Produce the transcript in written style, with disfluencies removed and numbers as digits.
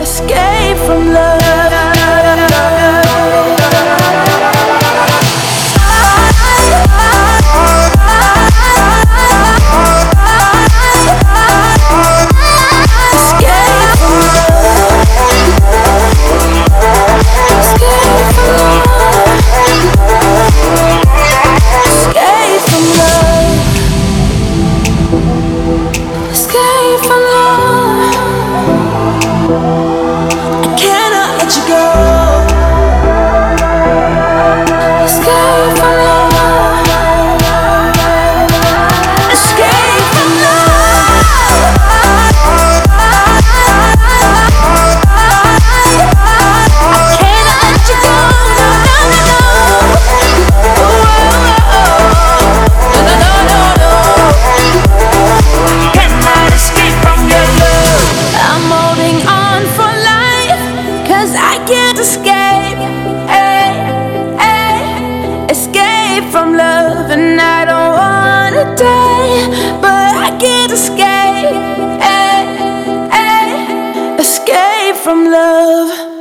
escape from love. Escape from love, and I don't wanna die, but I can't escape, escape from love.